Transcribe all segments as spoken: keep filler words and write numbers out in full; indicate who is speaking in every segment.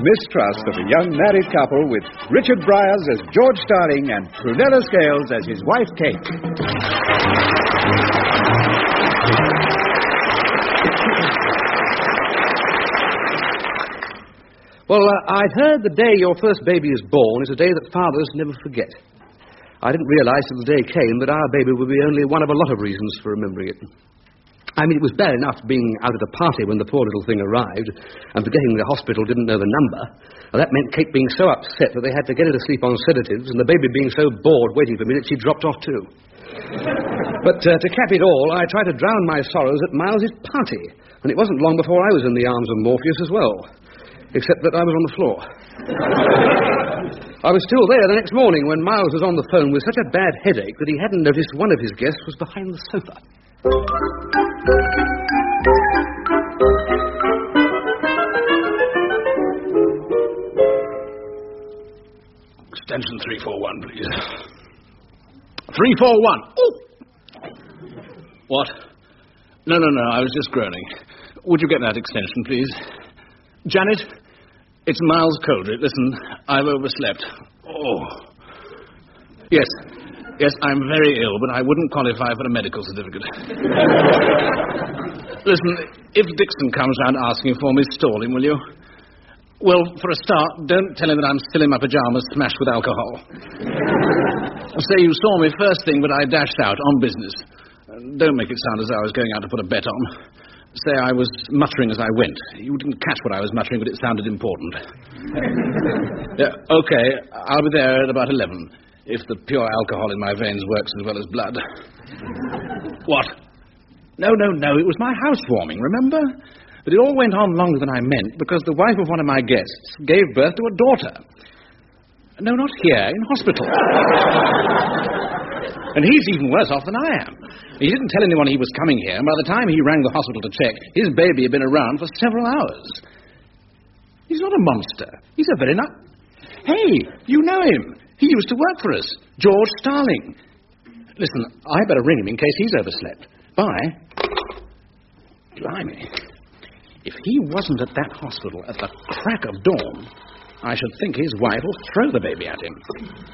Speaker 1: Mistrust of a young married couple with Richard Bryars as George Starling and Prunella Scales as his wife, Kate.
Speaker 2: Well, uh, I'd heard the day your first baby is born is a day that fathers never forget. I didn't realize till the day came that our baby would be only one of a lot of reasons for remembering it. I mean, it was bad enough being out at a party when the poor little thing arrived and forgetting the hospital didn't know the number. Well, that meant Kate being so upset that they had to get her to sleep on sedatives and the baby being so bored waiting for me that she dropped off too. But uh, to cap it all, I tried to drown my sorrows at Miles's party, and it wasn't long before I was in the arms of Morpheus as well. Except that I was on the floor. I was still there the next morning when Miles was on the phone with such a bad headache that he hadn't noticed one of his guests was behind the sofa.
Speaker 3: Extension three four one, please. three four one. Oh! What? No, no, no, I was just groaning. Would you get that extension, please? Janet? It's Miles Coldry. Listen, I've overslept. Oh. Yes. Yes, I'm very ill, but I wouldn't qualify for a medical certificate. Listen, if Dixon comes round asking for me, stall him, will you? Well, for a start, don't tell him that I'm still in my pajamas smashed with alcohol. Say you saw me first thing, but I dashed out on business. Don't make it sound as though I was going out to put a bet on. Say I was muttering as I went. You didn't catch what I was muttering, but it sounded important. Yeah, okay, I'll be there at about eleven, if the pure alcohol in my veins works as well as blood. What? No, no, no, it was my housewarming, remember? But it all went on longer than I meant, because the wife of one of my guests gave birth to a daughter. No, not here, in hospital. And he's even worse off than I am. He didn't tell anyone he was coming here, and by the time he rang the hospital to check, his baby had been around for several hours. He's not a monster. He's a very nice... Hey, you know him. He used to work for us. George Starling. Listen, I better ring him in case he's overslept. Bye. Blimey. If he wasn't at that hospital at the crack of dawn, I should think his wife will throw the baby at him.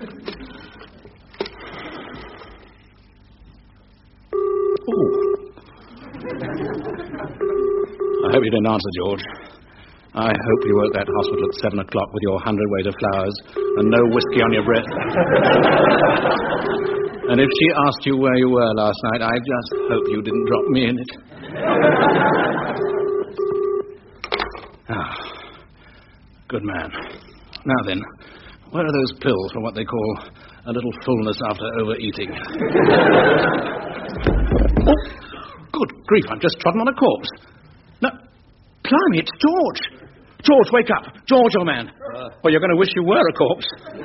Speaker 3: I hope you didn't answer, George. I hope you were at that hospital at seven o'clock with your hundredweight of flowers and no whiskey on your breath. And if she asked you where you were last night, I just hope you didn't drop me in it. Ah, good man. Now then, where are those pills for what they call a little fullness after overeating? Oh, good grief, I've just trodden on a corpse. No, blimey, it's George. George, wake up. George, old man. Uh, or you're going to wish you were a corpse.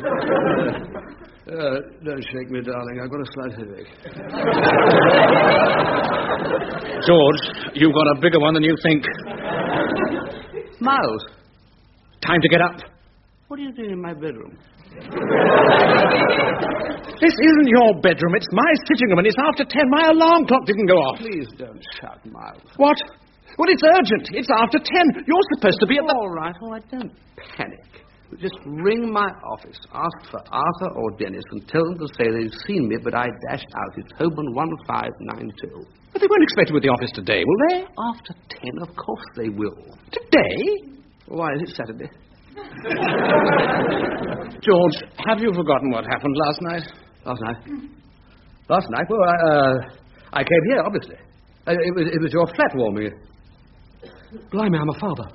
Speaker 2: Uh, don't shake me, darling. I've got a slight headache.
Speaker 3: George, you've got a bigger one than you think.
Speaker 2: Miles.
Speaker 3: Time to get up.
Speaker 2: What are you doing in my bedroom?
Speaker 3: This isn't your bedroom. It's my sitting room, and it's after ten. My alarm clock didn't go off.
Speaker 2: Please don't shout, Miles.
Speaker 3: What? Well, it's urgent. It's after ten. You're supposed to be at the...
Speaker 2: All right, all right. Don't panic. Just ring my office, ask for Arthur or Dennis, and tell them to say they've seen me, but I dashed out. It's Holborn one five nine two.
Speaker 3: But they won't expect you at the office today, will they?
Speaker 2: After ten, of course they will.
Speaker 3: Today?
Speaker 2: Why is it Saturday?
Speaker 3: George, have you forgotten what happened last night?
Speaker 2: Last night? Last night? Well, I, uh, I came here, obviously. Uh, it, was, it was your flat warming. Blimey, I'm a father.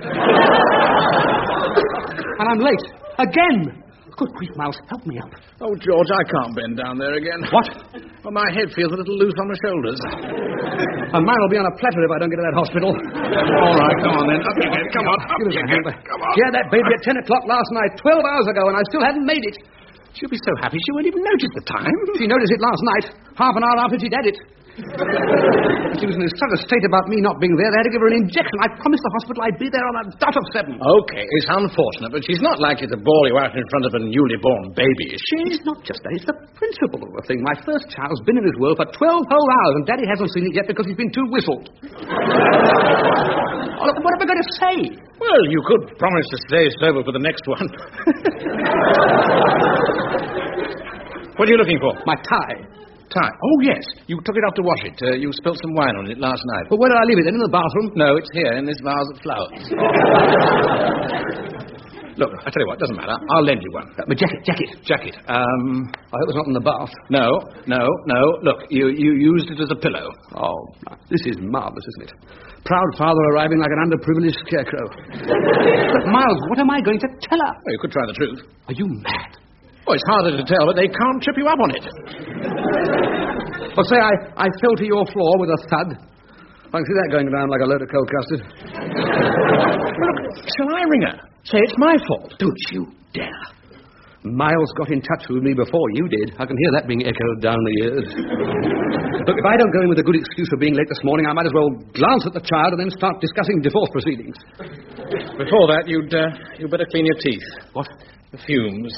Speaker 2: And I'm late. Again! Good grief, Miles, help me up.
Speaker 3: Oh, George, I can't bend down there again.
Speaker 2: What?
Speaker 3: Well, my head feels a little loose on my shoulders.
Speaker 2: And mine will be on a platter if I don't get to that hospital.
Speaker 3: All right, come on then. Up you get. Come on, up you get. Come on.
Speaker 2: She had that baby at ten o'clock last night, twelve hours ago, and I still hadn't made it.
Speaker 3: She'll be so happy she won't even notice the time.
Speaker 2: She noticed it last night, half an hour after she'd had it. She was in such a state about me not being there, they had to give her an injection. I promised the hospital I'd be there on a dot of seven.
Speaker 3: Okay, it's unfortunate, but she's not likely to bawl you out in front of a newly born baby, is she?
Speaker 2: It's not just that. It's the principle of the thing. My first child's been in his world for twelve whole hours, and Daddy hasn't seen it yet because he's been too whistled. Oh, look, what am I going to say?
Speaker 3: Well, you could promise to stay sober for the next one. What are you looking for?
Speaker 2: My tie.
Speaker 3: Tie? Oh, yes. You took it off to wash it. Uh, you spilt some wine on it last night.
Speaker 2: But where did I leave it? In the bathroom?
Speaker 3: No, it's here in this vase of flowers. Look, I tell you what, it doesn't matter. I'll lend you one.
Speaker 2: Uh, my jacket, jacket.
Speaker 3: Jacket. Um,
Speaker 2: I hope it's not in the bath.
Speaker 3: No, no, no. Look, you, you used it as a pillow.
Speaker 2: Oh, this is marvellous, isn't it? Proud father arriving like an underprivileged scarecrow. But, Miles, what am I going to tell her?
Speaker 3: Well, you could try the truth.
Speaker 2: Are you mad?
Speaker 3: Oh, it's harder to tell, but they can't trip you up on it.
Speaker 2: Well, say I, I fell to your floor with a thud. I can see that going down like a load of cold custard.
Speaker 3: Look, shall I ring her? Say it's my fault.
Speaker 2: Don't you dare. Miles got in touch with me before you did. I can hear that being echoed down the years. Look, if I don't go in with a good excuse for being late this morning, I might as well glance at the child and then start discussing divorce proceedings.
Speaker 3: Before that, you'd uh, you'd better clean your teeth.
Speaker 2: What?
Speaker 3: The fumes.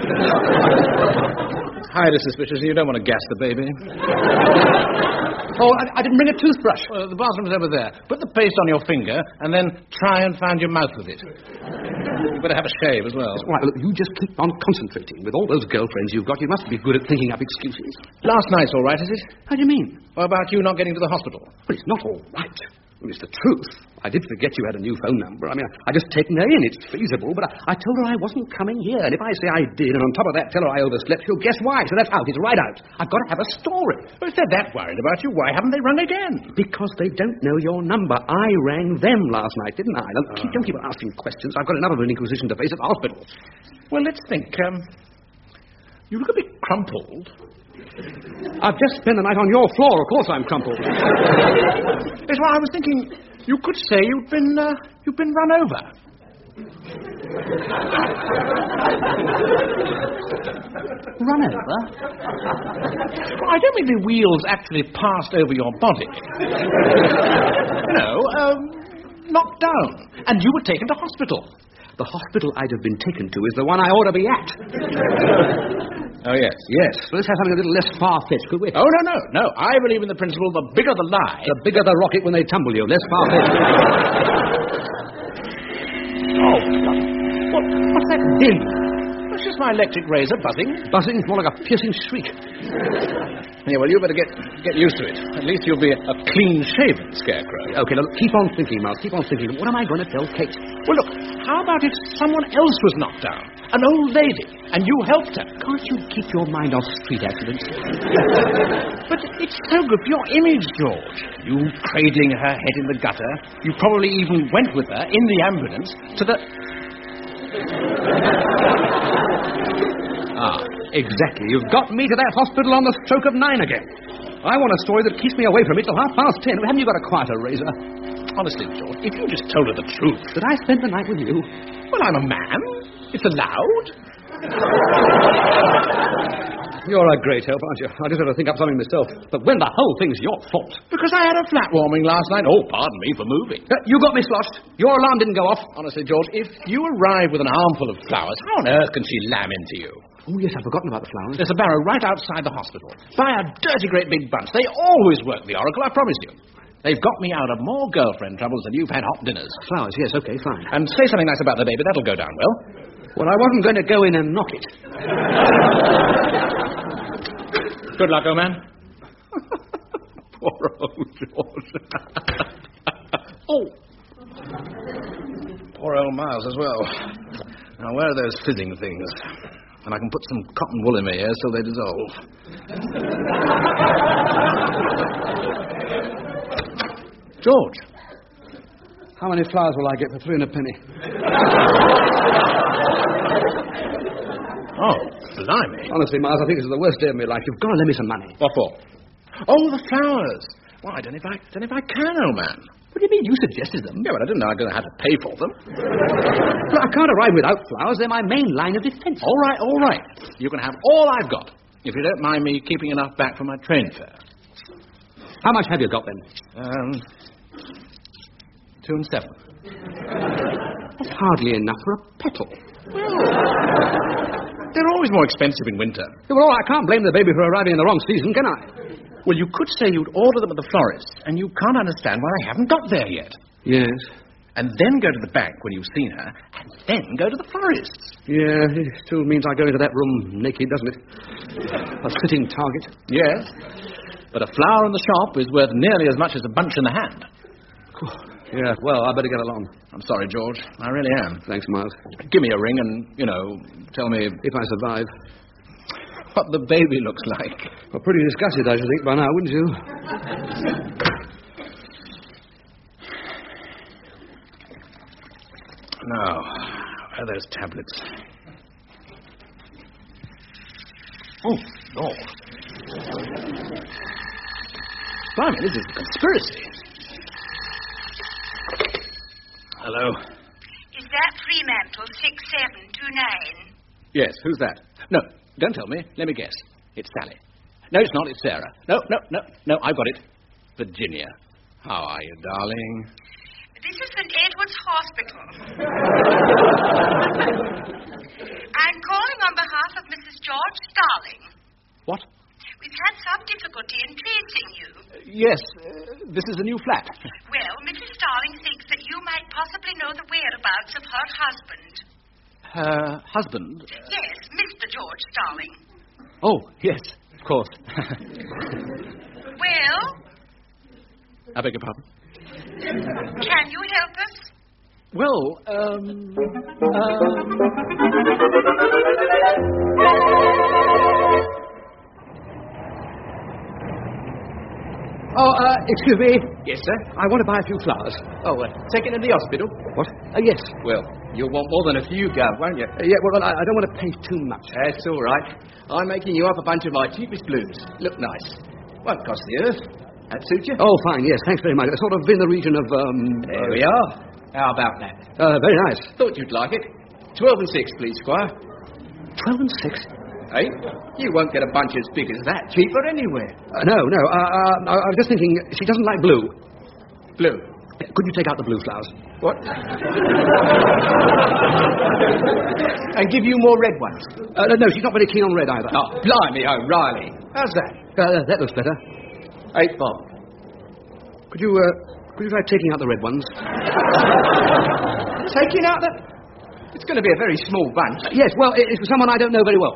Speaker 3: Highly suspicious. You don't want to gas the baby.
Speaker 2: Oh, I, I didn't bring a toothbrush.
Speaker 3: Well, the bathroom's over there. Put the paste on your finger and then try and find your mouth with it. You better have a shave as well.
Speaker 2: That's right. Look, you just keep on concentrating. With all those girlfriends you've got, you must be good at thinking up excuses.
Speaker 3: Last night's all right, is it?
Speaker 2: How do you mean?
Speaker 3: What about you not getting to the hospital?
Speaker 2: Well, it's not all right. Well, it's the truth. I did forget you had a new phone number. I mean, I, I just taken her in. It's feasible, but I, I told her I wasn't coming here. And if I say I did, and on top of that tell her I overslept, she'll guess why. So that's out. It's right out. I've got to have a story.
Speaker 3: Well, if they're that worried about you, why haven't they rung again?
Speaker 2: Because they don't know your number. I rang them last night, didn't I? Don't, keep, don't keep on asking questions. I've got enough of an inquisition to face at the hospital.
Speaker 3: Well, let's think. Um, you look a bit crumpled.
Speaker 2: I've just spent the night on your floor. Of course I'm crumpled.
Speaker 3: That's why I was thinking you could say you'd been, uh, you'd been run over.
Speaker 2: Run over?
Speaker 3: Well, I don't mean the wheels actually passed over your body. No, um, knocked down. And you were taken to hospital.
Speaker 2: The hospital I'd have been taken to is the one I ought to be at.
Speaker 3: Oh, yes.
Speaker 2: Yes. Well, let's have something a little less far-fetched, could we?
Speaker 3: Oh, no, no, no. I believe in the principle, the bigger the lie...
Speaker 2: The bigger the rocket when they tumble you. Less far-fetched. Oh, what, what's that ding?
Speaker 3: It's just my electric razor buzzing.
Speaker 2: Buzzing? More like a piercing shriek.
Speaker 3: Yeah, well, you better get get used to it. At least you'll be a, a clean-shaven scarecrow.
Speaker 2: Okay, look, keep on thinking, Miles. Keep on thinking. What am I going to tell Kate?
Speaker 3: Well, look, how about if someone else was knocked down? An old lady, and you helped her?
Speaker 2: Can't you keep your mind off street accidents?
Speaker 3: But it's so good for your image, George. You cradling her head in the gutter. You probably even went with her in the ambulance to the...
Speaker 2: Ah, exactly. You've got me to that hospital on the stroke of nine again. I want a story that keeps me away from it till half past ten. Haven't you got a quieter razor?
Speaker 3: Honestly, George, if you just told her the truth...
Speaker 2: Did I spend the night with you?
Speaker 3: Well, I'm a man. It's allowed.
Speaker 2: You're a great help, aren't you? I just had to think up something myself. But when the whole thing's your fault.
Speaker 3: Because I had a flat warming last night. Oh, pardon me for moving.
Speaker 2: Uh, you got me sloshed. Your alarm didn't go off.
Speaker 3: Honestly, George, if you arrive with an armful of flowers, how on earth can she lamb into you?
Speaker 2: Oh, yes, I've forgotten about the flowers.
Speaker 3: There's a barrow right outside the hospital. Buy a dirty great big bunch. They always work the oracle, I promise you. They've got me out of more girlfriend troubles than you've had hot dinners.
Speaker 2: Flowers, yes, okay, fine.
Speaker 3: And say something nice about the baby. That'll go down well.
Speaker 2: Well, I wasn't going to go in and knock it.
Speaker 3: Good luck, old man.
Speaker 2: Poor old George.
Speaker 3: Oh. Poor old Miles as well. Now, where are those fizzing things? And I can put some cotton wool in my ears so they dissolve. George.
Speaker 2: How many flowers will I get for three and a penny?
Speaker 3: Oh, blimey.
Speaker 2: Honestly, Miles, I think this is the worst day of my life. You've got to lend me some money.
Speaker 3: What for? Oh, the flowers. Well, I don't know if I, don't know if I can, old man.
Speaker 2: What do you mean? You suggested them.
Speaker 3: Yeah, but I didn't know I was going to have to pay for them.
Speaker 2: Look, I can't arrive without flowers. They're my main line of defense.
Speaker 3: All right, all right. You can have all I've got, if you don't mind me keeping enough back for my train fare.
Speaker 2: How much have you got, then?
Speaker 3: Um, two and seven.
Speaker 2: That's hardly enough for a petal.
Speaker 3: They're always more expensive in winter.
Speaker 2: Yeah, well, I can't blame the baby for arriving in the wrong season, can I?
Speaker 3: Well, you could say you'd order them at the florist, and you can't understand why they haven't got there yet.
Speaker 2: Yes.
Speaker 3: And then go to the bank when you've seen her, and then go to the florist's.
Speaker 2: Yeah, it still means I go into that room naked, doesn't it? A sitting target.
Speaker 3: Yes. But a flower in the shop is worth nearly as much as a bunch in the hand.
Speaker 2: Yeah, well, I better get along.
Speaker 3: I'm sorry, George. I really am.
Speaker 2: Thanks, Miles.
Speaker 3: Give me a ring and, you know, tell me...
Speaker 2: If I survive.
Speaker 3: What the baby looks like.
Speaker 2: Well, pretty disgusted, I should think, by now, wouldn't you?
Speaker 3: Now, where are those tablets? Oh, Lord. Blimey, this is a conspiracy. Hello?
Speaker 4: Is that Fremantle six seven two nine?
Speaker 3: Yes, who's that? No, don't tell me. Let me guess. It's Sally. No, it's not. It's Sarah. No, no, no, no, I've got it. Virginia. How are you, darling?
Speaker 4: This is Saint Edward's Hospital. I'm calling on behalf of Missus George Starling.
Speaker 3: What?
Speaker 4: We've had some difficulty in tracing you.
Speaker 3: Uh, yes, uh, this is a new flat.
Speaker 4: Well, Missus Starling thinks that you might possibly know the whereabouts of her husband.
Speaker 3: Her husband?
Speaker 4: Yes, Mister George Starling.
Speaker 3: Oh, yes, of course.
Speaker 4: Well?
Speaker 3: I beg your pardon?
Speaker 4: Can you help us?
Speaker 3: Well, um... um...
Speaker 2: Oh, uh, excuse me.
Speaker 3: Yes, sir?
Speaker 2: I want to buy a few flowers.
Speaker 3: Oh, uh, taken in the hospital?
Speaker 2: What? Uh, yes.
Speaker 3: Well, you'll want more than a few, Gov, won't you?
Speaker 2: Uh, yeah, well, I, I don't want to pay too much.
Speaker 3: That's all right. I'm making you up a bunch of my cheapest blues. Look nice. Won't cost the earth. That suit you?
Speaker 2: Oh, fine, yes, thanks very much. Sort of in the region of, um...
Speaker 3: There
Speaker 2: uh,
Speaker 3: we are. How about that?
Speaker 2: Uh, very nice.
Speaker 3: Thought you'd like it. Twelve and six, please, Squire.
Speaker 2: Twelve and six?
Speaker 3: Hey, you won't get a bunch as big as that cheaper anywhere.
Speaker 2: Uh, no, no, uh, uh, I, I was just thinking, she doesn't like blue.
Speaker 3: Blue?
Speaker 2: Uh, could you take out the blue flowers?
Speaker 3: What? And give you more red ones?
Speaker 2: Uh, no, she's not very keen on red either.
Speaker 3: Oh, blimey, O'Reilly. How's that?
Speaker 2: Uh, that looks better.
Speaker 3: Eight bob.
Speaker 2: Could you, uh, could you try taking out the red ones?
Speaker 3: Taking out the... It's going to be a very small bunch.
Speaker 2: Uh, yes, well, it, it's for someone I don't know very well.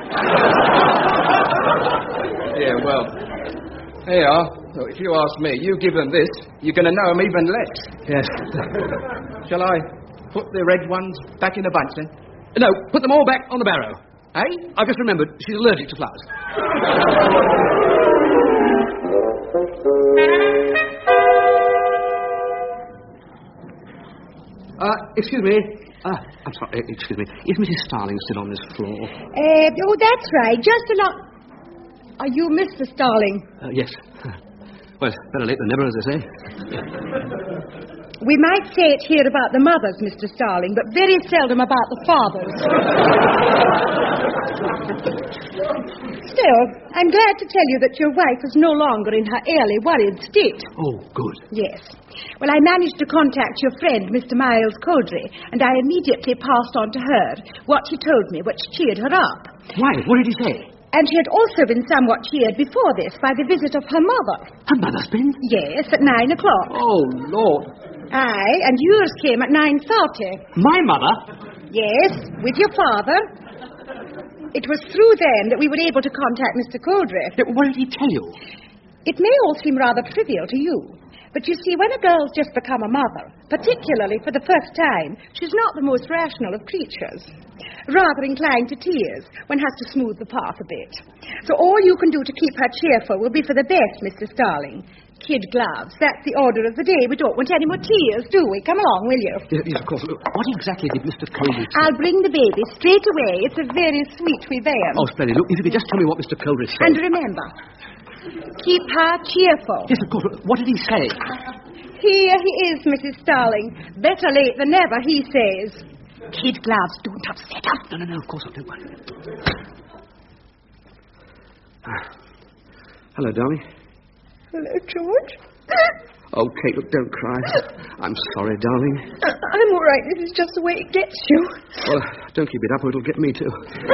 Speaker 3: Yeah, well, there you are. So if you ask me, you give them this, you're going to know them even less.
Speaker 2: Yes.
Speaker 3: Shall I put the red ones back in the bunch, then?
Speaker 2: No, put them all back on the barrow.
Speaker 3: Eh?
Speaker 2: I've just remembered, she's allergic to flowers. Uh, excuse me. Uh, I'm sorry, excuse me. Is Missus Starling still on this floor?
Speaker 5: Uh, oh, that's right. Just a lot. Are you Mister Starling?
Speaker 2: Uh, yes. Well, better late than never, as they say.
Speaker 5: We might say it here about the mothers, Mister Starling, but very seldom about the fathers. Still, I'm glad to tell you that your wife is no longer in her early worried state.
Speaker 2: Oh, good.
Speaker 5: Yes. Well, I managed to contact your friend, Mister Miles Coldry, and I immediately passed on to her what he told me, which cheered her up.
Speaker 2: Why? What did he say?
Speaker 5: And she had also been somewhat cheered before this by the visit of her mother.
Speaker 2: Her mother's been?
Speaker 5: Yes, at nine o'clock.
Speaker 2: Oh, Lord.
Speaker 5: Aye, and yours came at nine thirty.
Speaker 2: My mother?
Speaker 5: Yes, with your father. It was through them that we were able to contact Mister Coldry.
Speaker 2: What did he tell you?
Speaker 5: It may all seem rather trivial to you, but you see, when a girl's just become a mother, particularly for the first time, she's not the most rational of creatures. Rather inclined to tears, one has to smooth the path a bit. So all you can do to keep her cheerful will be for the best, Mister Starling. Kid gloves, that's the order of the day. We don't want any more tears, do we? Come along, will you?
Speaker 2: Yes, yes, of course. Look, what exactly did Mister Coldry say?
Speaker 5: I'll bring the baby straight away. It's a very sweet revenge.
Speaker 2: Oh, splendid. Look, if you could just tell me what Mister Coldry said.
Speaker 5: And remember, keep her cheerful.
Speaker 2: Yes, of course. What did he say?
Speaker 5: Here he is, Missus Starling. Better late than never, he says. Kid gloves, don't upset her.
Speaker 2: No, no, no, of course not. Don't worry. Ah. Hello, darling.
Speaker 5: Hello, George.
Speaker 2: Oh, Kate, look, don't cry. I'm sorry, darling.
Speaker 5: Uh, I'm all right. This is just the way it gets you.
Speaker 2: Well, don't keep it up or it'll get me too.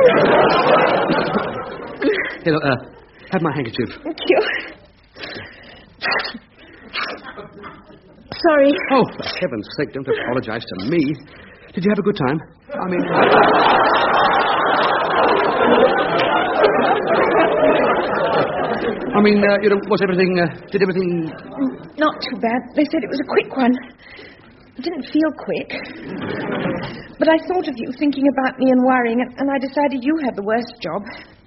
Speaker 2: Here, look, uh, have my handkerchief.
Speaker 5: Thank you. Sorry.
Speaker 2: Oh, for heaven's sake, don't apologize to me. Did you have a good time? I mean... I mean, uh, you know, was everything... Uh, did everything...
Speaker 5: Not too bad. They said it was a quick one. It didn't feel quick. But I thought of you thinking about me and worrying, and I decided you had the worst job.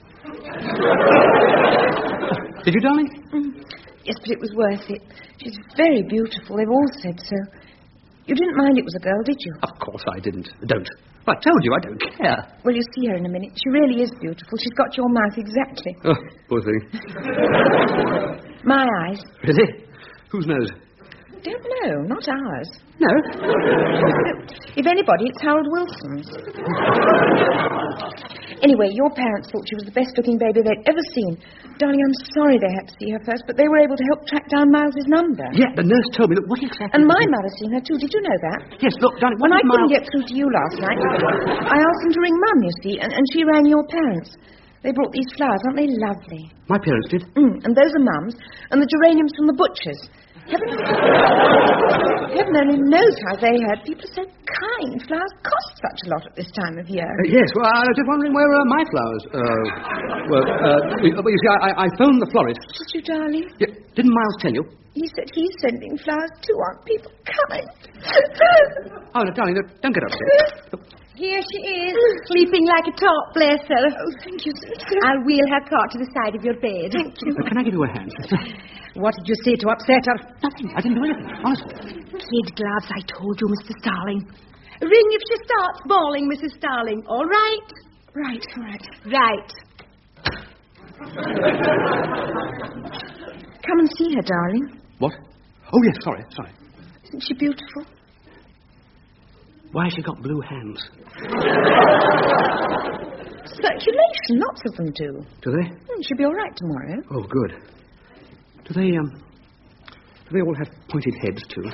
Speaker 2: Did you, darling?
Speaker 5: Mm. Yes, but it was worth it. She's very beautiful. They've all said so. You didn't mind it was a girl, did you?
Speaker 2: Of course I didn't. Don't. I told you I don't care.
Speaker 5: Well, you'll see her in a minute. She really is beautiful. She's got your mouth exactly.
Speaker 2: Oh, poor thing.
Speaker 5: My eyes.
Speaker 2: Really? Whose nose?
Speaker 5: Don't know. Not ours.
Speaker 2: No.
Speaker 5: If anybody, it's Harold Wilson's. Anyway, your parents thought she was the best-looking baby they'd ever seen. Darling, I'm sorry they had to see her first, but they were able to help track down Miles's number.
Speaker 2: Yeah, the nurse told me. Look, what exactly...
Speaker 5: And my mother seen her, too. Did you know that?
Speaker 2: Yes, look, darling...
Speaker 5: When I couldn't
Speaker 2: Miles...
Speaker 5: get through to you last night, I asked them to ring Mum, you see, and, and she rang your parents. They brought these flowers. Aren't they lovely?
Speaker 2: My parents did?
Speaker 5: Mm, and those are Mum's, and the geraniums from the butcher's. Heaven, Heaven only knows how they had. People are so kind. Flowers cost such a lot at this time of year.
Speaker 2: Uh, yes, well, I was just wondering where are my flowers? Uh, well, uh, you, you see, I, I phoned the florist.
Speaker 5: Did you, darling?
Speaker 2: Yeah, didn't Miles tell you?
Speaker 5: He said he's sending flowers too. Aren't people kind?
Speaker 2: Oh, no, darling, no, don't get upset. Look.
Speaker 5: Here she is, sleeping like a top, bless her. Oh, thank you, sister. I'll wheel her cot to the side of your bed. Thank you.
Speaker 2: Uh, can I give you a hand?
Speaker 5: What did you say to upset her?
Speaker 2: Nothing. I didn't do anything, honestly.
Speaker 5: Kid gloves, I told you, Mister Starling. Ring if she starts bawling, Missus Starling. All right? Right, right. Right. Come and see her, darling.
Speaker 2: What? Oh, yes, sorry, sorry.
Speaker 5: Isn't she beautiful?
Speaker 2: Why has she got blue hands?
Speaker 5: Circulation, lots of them do.
Speaker 2: Do they?
Speaker 5: Mm, she'll be all right tomorrow.
Speaker 2: Oh, good. Do they, um... Do they all have pointed heads, too?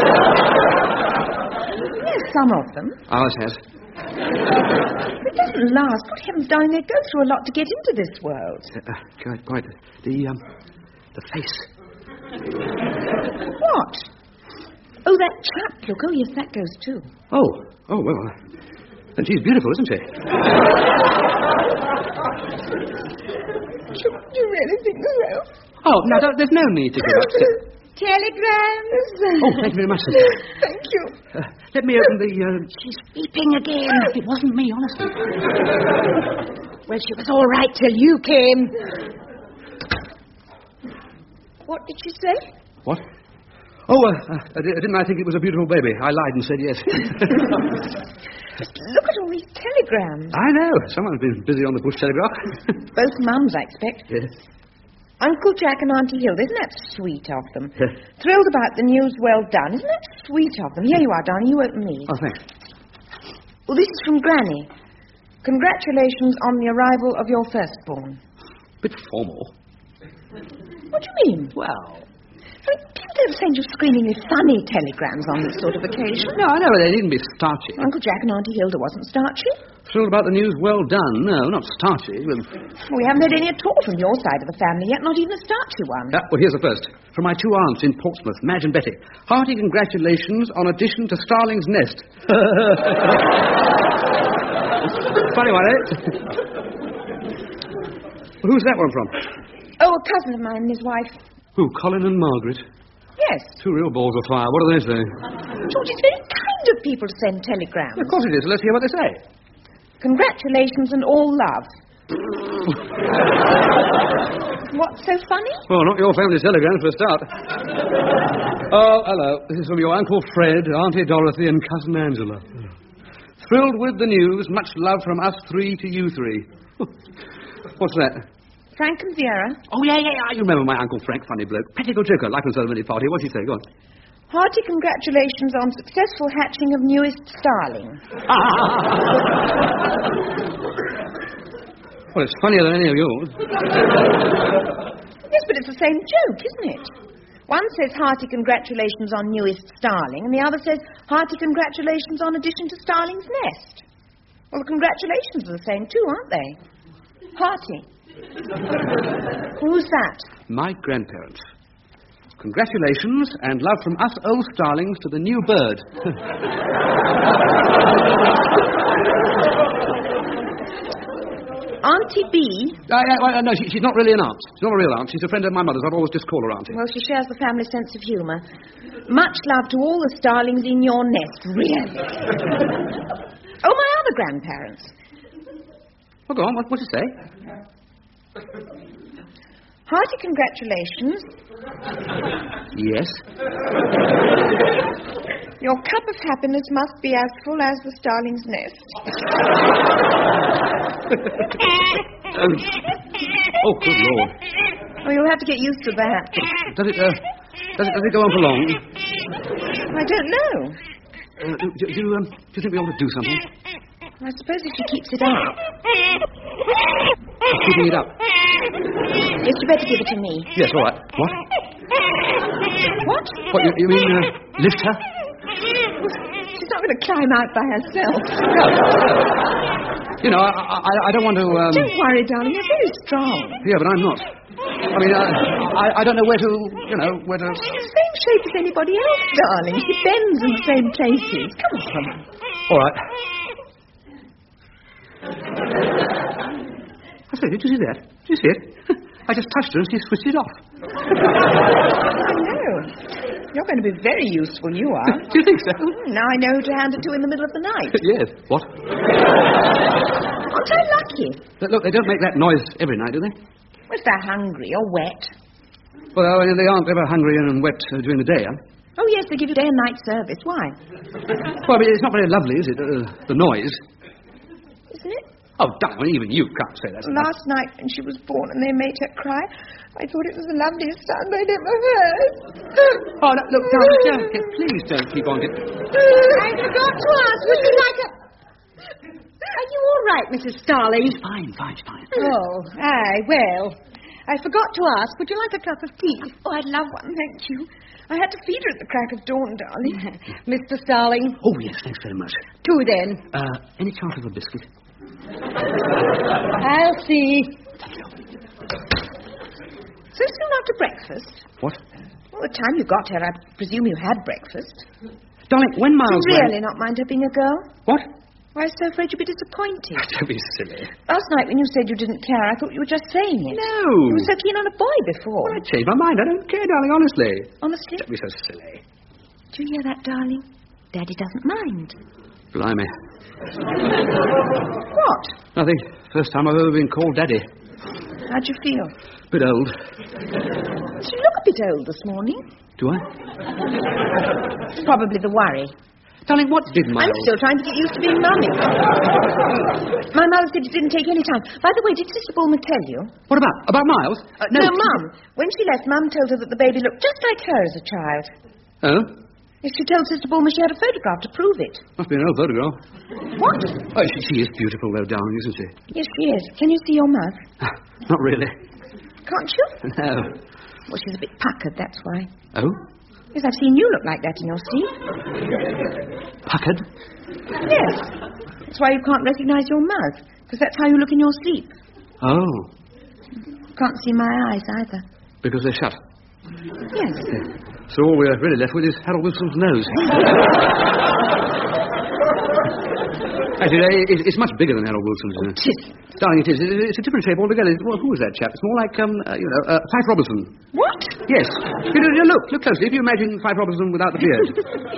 Speaker 5: Yes, some of them.
Speaker 2: Ours has.
Speaker 5: It doesn't last. Good heavens, darling, they go through a lot to get into this world.
Speaker 2: Uh, uh, quite, quite. The, um... The face.
Speaker 5: What? Oh, that chap look. Oh, yes, that goes too.
Speaker 2: Oh. Oh, well. Then she's beautiful, isn't she?
Speaker 5: You, you really think so?
Speaker 2: Oh, now, don't, there's no need to get upset.
Speaker 5: Telegrams.
Speaker 2: Oh, thank you very much, sister.
Speaker 5: Thank you.
Speaker 2: Uh, let me open the... Uh...
Speaker 5: She's weeping again.
Speaker 2: It wasn't me, honestly.
Speaker 5: Well, she was all right till you came. What did she say?
Speaker 2: What? Oh, uh, uh, didn't I think it was a beautiful baby? I lied and said yes.
Speaker 5: Just look at all these telegrams.
Speaker 2: I know. Someone's been busy on the Bush Telegraph.
Speaker 5: Both mums, I expect.
Speaker 2: Yes.
Speaker 5: Uncle Jack and Auntie Hilda, isn't that sweet of them?
Speaker 2: Yes.
Speaker 5: Thrilled about the news, well done. Isn't that sweet of them? Here you are, darling. You open these.
Speaker 2: Oh, thanks.
Speaker 5: Well, this is from Granny. Congratulations on the arrival of your firstborn.
Speaker 2: Bit formal.
Speaker 5: What do you mean?
Speaker 2: Well...
Speaker 5: I mean, people don't send you screamingly funny telegrams on this sort of occasion.
Speaker 2: No, I know, they needn't be starchy.
Speaker 5: Uncle Jack and Auntie Hilda wasn't starchy.
Speaker 2: Thrilled about the news, well done. No, not starchy. Well,
Speaker 5: we haven't had any at all from your side of the family yet, not even a starchy one.
Speaker 2: Uh, well, here's the first. From my two aunts in Portsmouth, Madge and Betty. Hearty congratulations on addition to Starling's Nest. Funny one, eh? Well, who's that one from?
Speaker 5: Oh, a cousin of mine and his wife.
Speaker 2: Who, Colin and Margaret?
Speaker 5: Yes.
Speaker 2: Two real balls of fire. What do they say?
Speaker 5: George, it's very kind of people to send telegrams.
Speaker 2: Of course it is. Let's hear what they say.
Speaker 5: Congratulations and all love. What's so funny?
Speaker 2: Well, not your family's telegrams for a start. Oh, hello. This is from your Uncle Fred, Auntie Dorothy, and Cousin Angela. Thrilled with the news. Much love from us three to you three. What's that?
Speaker 5: Frank and Vera.
Speaker 2: Oh, yeah, yeah, yeah. You remember my Uncle Frank, funny bloke. Practical joker, like on so many party. What'd he say? Go on.
Speaker 5: Hearty congratulations on successful hatching of newest starling.
Speaker 2: Well, it's funnier than any of yours.
Speaker 5: Yes,
Speaker 6: but it's the same joke, isn't it? One says hearty congratulations on newest starling, and the other says hearty congratulations on addition to Starling's nest. Well, the congratulations are the same too, aren't they? Hearty. Who's that?
Speaker 2: My grandparents. Congratulations and love from us old starlings to the new bird.
Speaker 6: Auntie B?
Speaker 2: Uh, uh, no, she, she's not really an aunt. She's not a real aunt. She's a friend of my mother's. I've always just called her auntie.
Speaker 6: Well, she shares the family sense of humour. Much love to all the starlings in your nest, really. Oh, my other grandparents.
Speaker 2: Well, go on. What, what'd you say?
Speaker 6: Hearty congratulations.
Speaker 2: Yes.
Speaker 6: Your cup of happiness must be as full as the starling's nest.
Speaker 2: um, oh, good Lord.
Speaker 6: Oh, you'll have to get used to that.
Speaker 2: Does it, uh, does it, does it go on for long?
Speaker 6: I don't know.
Speaker 2: Uh, do, do, you, um, do you think we ought to do something?
Speaker 6: I suppose if she keeps it up.
Speaker 2: She's keeping it up.
Speaker 6: Yes, you better give it to me.
Speaker 2: Yes, all right. What?
Speaker 6: What?
Speaker 2: What, you, you mean uh, lift her?
Speaker 6: She's not going to climb out by herself.
Speaker 2: No. You know, I, I, I don't want to... Um...
Speaker 6: Don't worry, darling. You're very strong.
Speaker 2: Yeah, but I'm not. I mean, uh, I, I don't know where to, you know, where to...
Speaker 6: She's the same shape as anybody else, darling. She bends in the same places. Come on.
Speaker 2: All right. I say, did you see that? Did you see it? I just touched her and she switched it off.
Speaker 6: I know. You're going to be very useful, you are.
Speaker 2: Do you think so?
Speaker 6: Mm, now I know who to hand it to in the middle of the night.
Speaker 2: Yes. What?
Speaker 6: Aren't I lucky?
Speaker 2: Look, look, they don't make that noise every night, do they?
Speaker 6: Well, if they're hungry or wet.
Speaker 2: Well, they aren't ever hungry and wet uh, during the day, huh?
Speaker 6: Oh, yes, they give you day and night service. Why?
Speaker 2: Well, I mean, it's not very lovely, is it? Uh, the noise.
Speaker 6: Isn't it?
Speaker 2: Oh, darling, even you can't say that.
Speaker 6: Last night when she was born and they made her cry, I thought it was the loveliest sound I'd ever heard.
Speaker 2: Oh, no, look, darling, don't get, please don't keep on getting...
Speaker 5: I forgot to ask, would you like a... Are you all right, Missus Starling?
Speaker 2: Fine, fine, fine.
Speaker 5: Oh, aye, well, I forgot to ask, would you like a cup of tea?
Speaker 6: Oh, I'd love one, thank you. I had to feed her at the crack of dawn, darling.
Speaker 5: Mister Starling?
Speaker 2: Oh, yes, thanks very much.
Speaker 5: Two, then.
Speaker 2: Uh, any chance of a biscuit?
Speaker 5: I'll see.
Speaker 6: So soon after breakfast?
Speaker 2: What?
Speaker 6: Well, the time you got here, I presume you had breakfast.
Speaker 2: Darling, when Miles
Speaker 6: You really
Speaker 2: went...
Speaker 6: not mind her being a girl?
Speaker 2: What?
Speaker 6: Why, I was so afraid you'd be disappointed.
Speaker 2: Don't be silly.
Speaker 6: Last night when you said you didn't care, I thought you were just saying it.
Speaker 2: No.
Speaker 6: You were so keen on a boy before.
Speaker 2: Well, I changed my mind. I don't care, darling, honestly.
Speaker 6: Honestly?
Speaker 2: Don't be so silly.
Speaker 6: Do you hear that, darling? Daddy doesn't mind.
Speaker 2: Blimey.
Speaker 6: What?
Speaker 2: Nothing. First time I've ever been called Daddy.
Speaker 6: How'd you feel?
Speaker 2: Bit old.
Speaker 6: You look a bit old this morning.
Speaker 2: Do I?
Speaker 6: It's probably the worry.
Speaker 2: Darling, what did Miles...
Speaker 6: I'm still trying to get used to being mummy. My mother said it didn't take any time. By the way, did Sister Bulmer tell you?
Speaker 2: What about? About Miles? Uh, no,
Speaker 6: no Mum. When she left, Mum told her that the baby looked just like her as a child.
Speaker 2: Oh?
Speaker 6: Yes, she told Sister Bulmer she had a photograph to prove it.
Speaker 2: Must be an old photograph.
Speaker 6: What?
Speaker 2: Oh, she, she is beautiful, though, darling, isn't she?
Speaker 6: Yes, she is. Can you see your mouth?
Speaker 2: Not really.
Speaker 6: Can't you?
Speaker 2: No.
Speaker 6: Well, she's a bit puckered, that's why.
Speaker 2: Oh?
Speaker 6: Yes, I've seen you look like that in your sleep.
Speaker 2: Puckered?
Speaker 6: Yes. That's why you can't recognize your mouth, because that's how you look in your sleep.
Speaker 2: Oh.
Speaker 6: Can't see my eyes either.
Speaker 2: Because they're shut?
Speaker 6: Yes.
Speaker 2: So all we're really left with is Harold Wilson's nose. Actually, it, it's much bigger than Harold Wilson's. Uh,
Speaker 6: it is.
Speaker 2: Darling, it is. It's a different shape altogether. Well, who was that chap? It's more like, um, uh, you know, uh, Fife Robinson.
Speaker 6: What?
Speaker 2: Yes. You know, look, look closely. If you imagine Fife Robinson without the beard.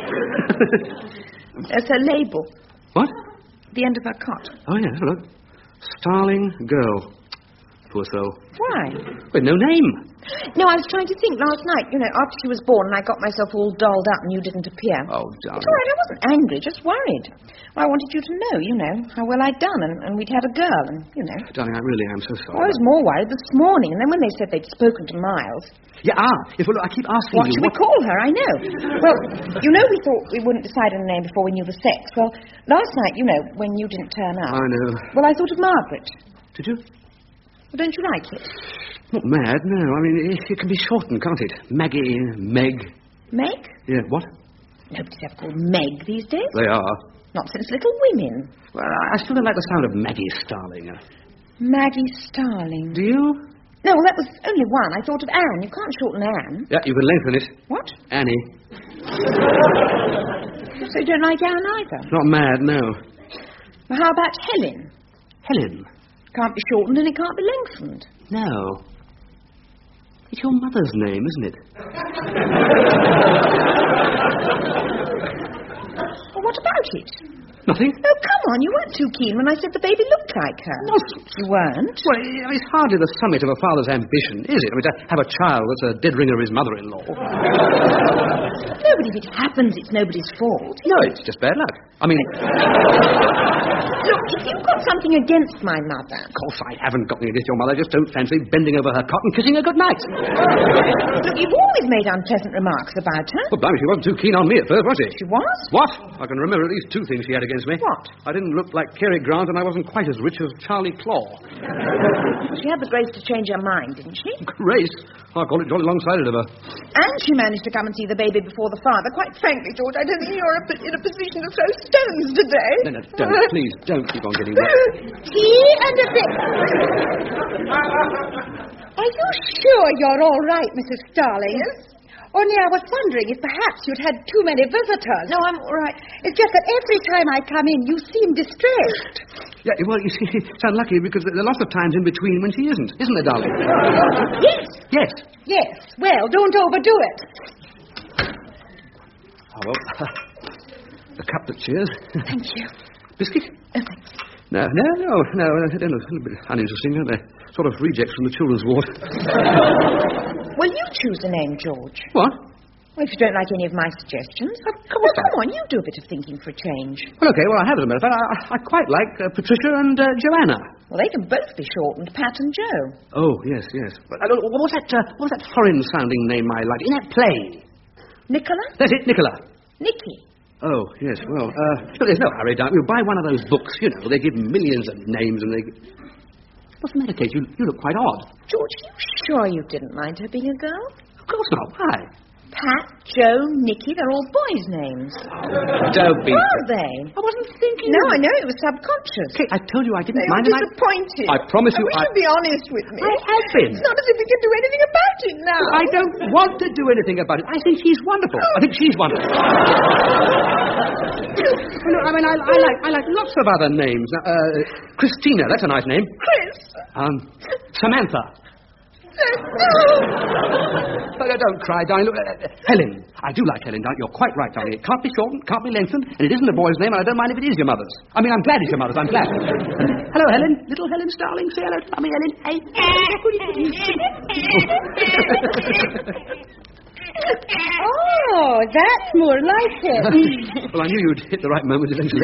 Speaker 6: That's her label.
Speaker 2: What?
Speaker 6: The end of her cot.
Speaker 2: Oh, yeah, look. Starling Girl. Poor soul.
Speaker 6: Why?
Speaker 2: With no name.
Speaker 6: No, I was trying to think last night, you know, after she was born and I got myself all dolled up and you didn't appear.
Speaker 2: Oh, darling.
Speaker 6: It's all right, I wasn't angry, just worried. Well, I wanted you to know, you know, how well I'd done and, and we'd had a girl and, you know.
Speaker 2: Darling, I really am so sorry.
Speaker 6: Well, I was more worried this morning and then when they said they'd spoken to Miles.
Speaker 2: Yeah, ah, if, well, I keep asking
Speaker 6: what
Speaker 2: you...
Speaker 6: What should we call her? I know. Well, you know we thought we wouldn't decide on a name before we knew the sex. Well, last night, you know, when you didn't turn up...
Speaker 2: I know.
Speaker 6: Well, I thought of Margaret.
Speaker 2: Did you?
Speaker 6: Well, don't you like it?
Speaker 2: Not mad, no. I mean, it, it can be shortened, can't it? Maggie, Meg.
Speaker 6: Meg?
Speaker 2: Yeah, what?
Speaker 6: Nobody's ever called Meg these days.
Speaker 2: They are.
Speaker 6: Not since Little Women.
Speaker 2: Well, I still don't like the sound of Maggie Starling.
Speaker 6: Maggie Starling.
Speaker 2: Do you?
Speaker 6: No, well, that was only one. I thought of Anne. You can't shorten Anne.
Speaker 2: Yeah, you can lengthen it.
Speaker 6: What?
Speaker 2: Annie.
Speaker 6: So you don't like Anne either?
Speaker 2: Not mad, no.
Speaker 6: Well, how about Helen?
Speaker 2: Helen.
Speaker 6: Can't be shortened and it can't be lengthened.
Speaker 2: No. It's your mother's name, isn't it?
Speaker 6: Well, what about it?
Speaker 2: Nothing.
Speaker 6: Oh, come on. You weren't too keen when I said the baby looked like her.
Speaker 2: Nonsense.
Speaker 6: You weren't?
Speaker 2: Well, it's hardly the summit of a father's ambition, is it? I mean, to have a child that's a dead ringer of his mother-in-law.
Speaker 6: No, but if it happens, it's nobody's fault.
Speaker 2: No, it's just bad luck. I mean...
Speaker 6: Look, if you've got something against my mother...
Speaker 2: Of course I haven't got anything against your mother. I just don't fancy bending over her cot and kissing her goodnight.
Speaker 6: Look, you've always made unpleasant remarks about her.
Speaker 2: Well, blimey, she wasn't too keen on me at first, was she?
Speaker 6: She was?
Speaker 2: What? I can remember at least two things she had against me.
Speaker 6: What?
Speaker 2: I didn't look like Cary Grant and I wasn't quite as rich as Charlie Claw.
Speaker 6: She had the grace to change her mind, didn't she?
Speaker 2: Grace? I'll call it jolly long-sighted of her.
Speaker 6: And she managed to come and see the baby before the father. Quite frankly, George, I don't think you're in a position to throw stones today.
Speaker 2: No, no, don't. Please, don't keep on getting wet.
Speaker 5: Tea and a bit. Are you sure you're all right, Missus Starling?
Speaker 6: Yes.
Speaker 5: Only I was wondering if perhaps you'd had too many visitors.
Speaker 6: No, I'm all right.
Speaker 5: It's just that every time I come in, you seem distressed.
Speaker 2: Yeah, well, you see, it's unlucky because there are lots of times in between when she isn't, isn't there, darling?
Speaker 5: Yes.
Speaker 2: Yes.
Speaker 5: Yes. Well, don't overdo it.
Speaker 2: Oh, well, a cup that cheers.
Speaker 6: Thank you.
Speaker 2: Biscuit?
Speaker 6: Oh, thanks.
Speaker 2: No, no, no, no. I don't know. A little bit uninteresting, aren't they? Sort of rejects from the children's ward.
Speaker 6: Well, you choose a name, George.
Speaker 2: What?
Speaker 6: Well, if you don't like any of my suggestions.
Speaker 2: Of course
Speaker 6: well,
Speaker 2: not.
Speaker 6: come on, you do a bit of thinking for a change.
Speaker 2: Well, okay, well, I have as a matter of fact. I, I quite like uh, Patricia and uh, Joanna.
Speaker 6: Well, they can both be shortened, Pat and Joe.
Speaker 2: Oh, yes, yes. But, uh, what was that, uh, what was that foreign-sounding name I liked? In that play?
Speaker 6: Nicola?
Speaker 2: That's it, Nicola.
Speaker 6: Nicky.
Speaker 2: Oh, yes, well, uh, well, there's no hurry, darling. You buy one of those books, you know. They give millions of names and they... What's the matter, Kate? You, you look quite odd.
Speaker 6: George, are you sure you didn't mind her being a girl?
Speaker 2: Of course not. Why?
Speaker 6: Pat, Joe, Nicky, they're all boys' names.
Speaker 2: Don't be...
Speaker 6: Are they?
Speaker 2: I wasn't thinking...
Speaker 6: No, I know, it was subconscious.
Speaker 2: Kate, I told you I didn't
Speaker 6: They
Speaker 2: mind
Speaker 6: were
Speaker 2: and I-
Speaker 6: disappointed.
Speaker 2: I promise you
Speaker 6: I wish
Speaker 2: I-
Speaker 6: you'd be honest with me.
Speaker 2: I have been.
Speaker 6: It's not as if we can do anything about it now.
Speaker 2: I don't want to do anything about it. I think she's wonderful. I think she's wonderful. Well, look, I mean, I, I like I like lots of other names. Uh, Christina, that's a nice name.
Speaker 6: Chris.
Speaker 2: Um, Samantha. Oh, no, don't cry, darling. Look, uh, uh, Helen. I do like Helen, darling. You're quite right, darling. It can't be shortened, can't be lengthened, and it isn't a boy's name, and I don't mind if it is your mother's. I mean, I'm glad it's your mother's. I'm glad. Hello, Helen. Little Helen Starling. Say hello to Mummy, Helen. Hey.
Speaker 5: Oh, that's more like it.
Speaker 2: Well, I knew you'd hit the right moment eventually.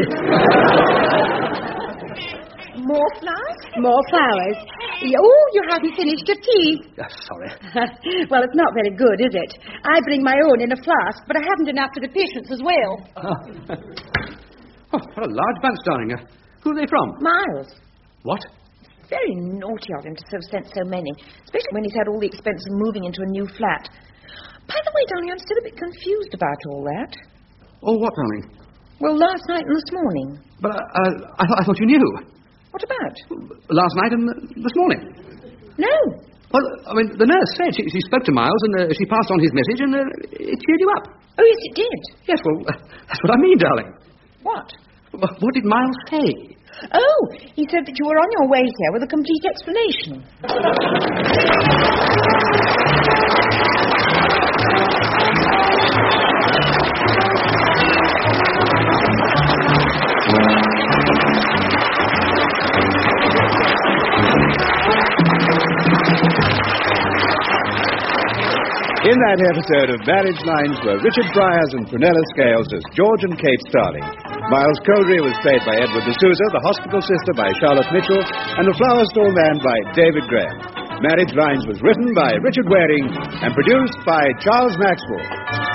Speaker 6: More flowers?
Speaker 5: More flowers. Oh, you haven't finished your tea.
Speaker 2: Oh, sorry.
Speaker 5: Well, it's not very good, is it? I bring my own in a flask, but I haven't enough for the patients as well.
Speaker 2: Oh, oh what a large bunch, darling. Uh, who are they from?
Speaker 6: Miles.
Speaker 2: What?
Speaker 6: Very naughty of him to have sent so many, especially when he's had all the expense of moving into a new flat. By the way, darling, I'm still a bit confused about all that.
Speaker 2: Oh, what, darling?
Speaker 6: Well, last night and this morning.
Speaker 2: But uh, uh, I, th- I thought you knew.
Speaker 6: What about?
Speaker 2: Last night and uh, this morning.
Speaker 6: No.
Speaker 2: Well, I mean, the nurse said she, she spoke to Miles and uh, she passed on his message and uh, it cheered you up.
Speaker 6: Oh, yes, it did.
Speaker 2: Yes, well, uh, that's what I mean, darling.
Speaker 6: What?
Speaker 2: Well, what did Miles say?
Speaker 6: Oh, he said that you were on your way here with a complete explanation.
Speaker 1: In that episode of Marriage Lines were Richard Bryars and Prunella Scales as George and Kate Starling. Miles Coldry was played by Edward D'Souza, the hospital sister by Charlotte Mitchell, and the flower stall man by David Graham. Marriage Lines was written by Richard Waring and produced by Charles Maxwell.